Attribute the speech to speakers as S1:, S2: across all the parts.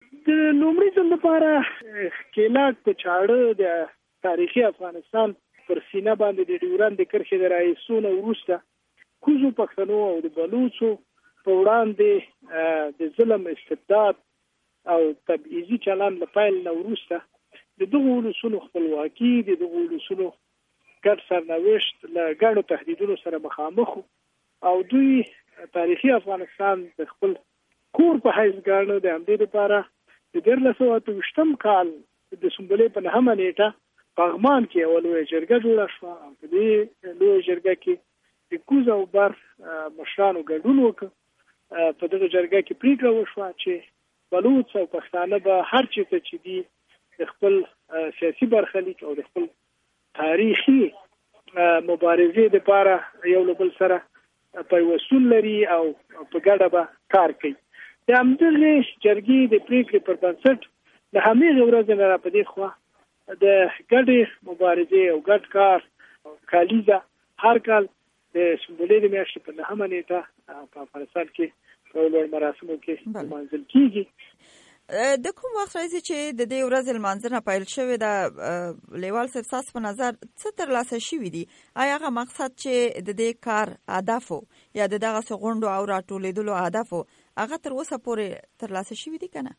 S1: د لومړي ځل لپاره ښکېلاک په چاړه د تاریخي افغانستان پر سینه باندې د ډیورند د کرښې د رایسونه وروسته کوزو پښتنو او د بلوڅو په وړاندې د ظلم استبداد او تبعیضي چلند له پیل نه وروسته د دغو ولسونو خپلواکي د دغو ولسونو ګډ سرنوشت له ګډو تهدیدونو سره مخامخ او دوی تاریخي افغانستان د خپل کور په حیث ګاڼه د همدې لپاره د 1928 کال د سنبلې په 9 نیټه پغمان کې یوه لویه جرګه جوړه شوه او په دې لویه جرګه کې د کوز او بر مشرانو ګډون وکړ. په دغه جرګه کې پریکړه وشوه چې بلوڅ او پښتانه به هر چېرته چې دي د خپل سیاسي برخلیک او د خپل تاریخي مبارزې لپاره یو له بل سره پیوستون لري او په ګډه به کار کوي. د همدغې جرګې د پریکړې پر بنسټ له همېغې ورځې نه را په دې خوا د ګډې مبارزې او ګډ کار کالیزه هر کال د سنبلې د میاشتې په 9 نیټه په افغانستان کې په لوړ مراسمو کې لمانځل کېږي.
S2: د کوم وخت راځي چې د دې ورځې لمانځنه پیل شوې ده لیوال صاحب ستاسو په نظر څه ترلاسه شوي دي؟ آیا هغه مقصد چې د دې کار هدفو یا د دغسې غونډو او راټولېدلو هدفو هغه تر اوسه پورې ترلاسه شوي دي که نه؟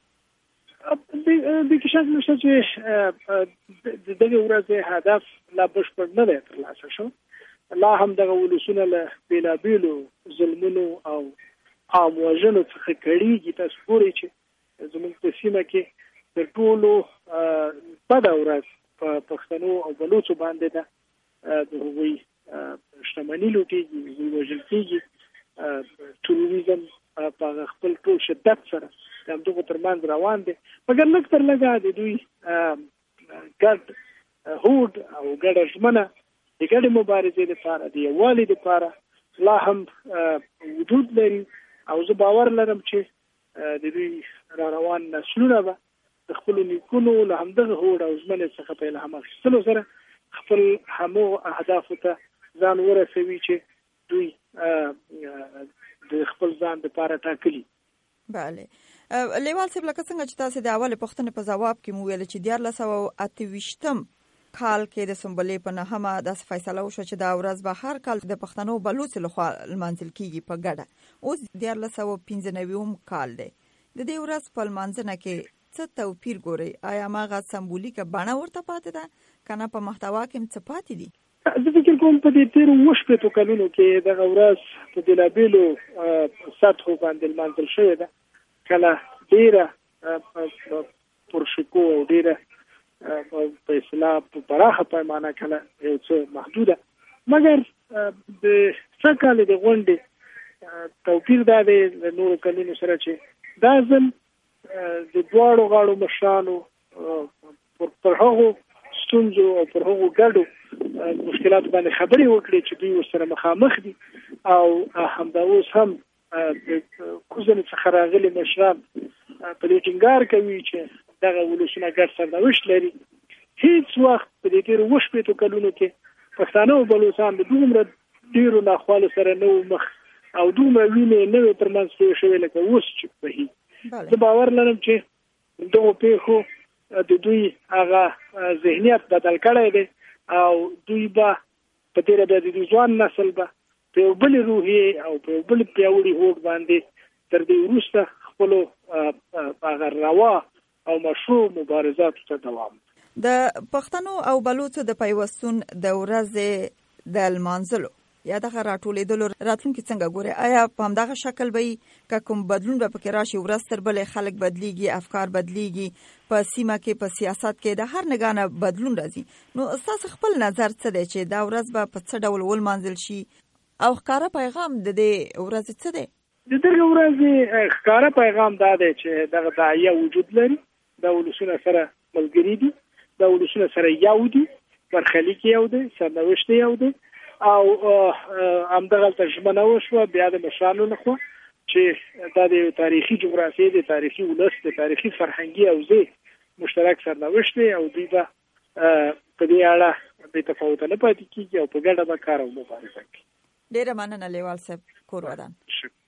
S1: د کې شک نشته چې د دغه ورځې هدف لا بشپړ نه دی ترلاسه شو. لا هم دغه ولسونه له بېلابېلو ظلمونو او عام وژنو څخه کړېږي. تاسو ګورئ چې زموږ په سیمه کې تر ټولو بده ورځ په پښتنو او بلوڅو باندې ده. د هغوی شتمني لوټېږي، هغوی وژل کېږي. ټروریزم په خپل ټول شدت سره د همدغو ترمنځ روان دی. مګر لږ تر لږه د دوی ګډ هوډ او ګډه ژمنه د ګډې مبارزې لپاره د یووالي لپاره لا هم وجود لري او زه باور لرم چې د دوی را روان نسلونه به د خپلو نیکونو له همدغه هوډ او ژمنې څخه په الهام اخیستلو سره خپل همغو اهدافو ته ځان ورسوي چې دوی د خپل ځان لپاره ټاکلي.
S2: بله لیوال صاحب، لکه څنګه چې تاسو د اولې پوښتنې په ځواب کې مو ویل چې 1928 کال کې د سنبلې په 9 داسې فیصله وشوه چې دا ورځ به هر کال د پښتنو بلوڅو لخوا لمانځل کېږي په ګډه. اوس 1995 کال دی. د دې ورځ په لمانځنه کې څه توپیر ګورئ؟ آیا هماغه سمبولیکه بڼه ورته پاتې ده که نه په محتوا کې هم څه پاتې دي؟
S1: زه فکر کوم په دې تېرو 28 کلونو کې دغه ورځ په بېلابېلو سطحو باندې لمانځل شوې ده. کله ډېره پرشکو او ډېره په اصطلاح په پراخه پیمانه، کله یو څه محدوده. مګر د څه کال د غونډې توپیر دا دی له نورو کلونو سره چې دا ځل د دواړو غاړو مشرانو پر هغو ستونزو او پر هغو ګډو مشکلاتو باندې خبرې وکړي چې دوی ورسره مخامخ دي او همدا اوس هم د کوزنې څخه راغلي مشران په دې ټینګار کوي چې دغه ولسونه ګډ سرنوشت لري. هیڅ وخت په دې تېرو 28 کلونو کې پښتانه او بلوڅان د دومره ډېرو ناخوالو سره نه وو مخ او دومره وینې نه وې ترمنځ تویې شوې لکه اوس چې بهي. زه باور لرم چې دغو پیښو د دوی هغه ذهنیت بدل کړی دی او دوی به په تېره بیا د دوی ځوان نسل به په یو بلې روحیې او په یو بلې پیاوړي هوډ باندې تر دې وروسته خپلو هغه روا او مشروع مبارزاتو ته دوام.
S2: د پښتنو او بلوڅو د پیوستون د ورځې د لمانځلو یا دغه راټولېدلو راتلونکي څنګه ګورئ؟ آیا په همدغه شکل به که کوم بدلون به پکې راشي؟ ورځ تر بلې خلک بدلیږي، افکار بدلیږي، په سیمه کې په سیاست کې د هر نګانه بدلون راځي. نو ستاسو خپل نظر څه دی چې دا ورځ به په څه ډول ولمانځل شي او ښکاره پیغام د دې ورځې څه دی؟
S1: د دغه ورځې ښکاره پیغام دا دی چې دغه داعیه وجود لري، دا ولسونه سره ملګري دي، دا ولسونه سره یو دي، برخلیک یو دی، سرنوشت یو دی او همدغلته ژمنه وشوه بیا د مشرانو لخوا چې دا د تاریخي جغرافیې، د تاریخي ولس، د تاریخي فرهنګي حوزې مشترک سرنوشت دی او دوی به په دې اړه بې تفاوته نه پاتې کېږي او په ګډه به کار او مبارزه کوي.
S2: ډېره مننه لیوال صاحب، کور ودان.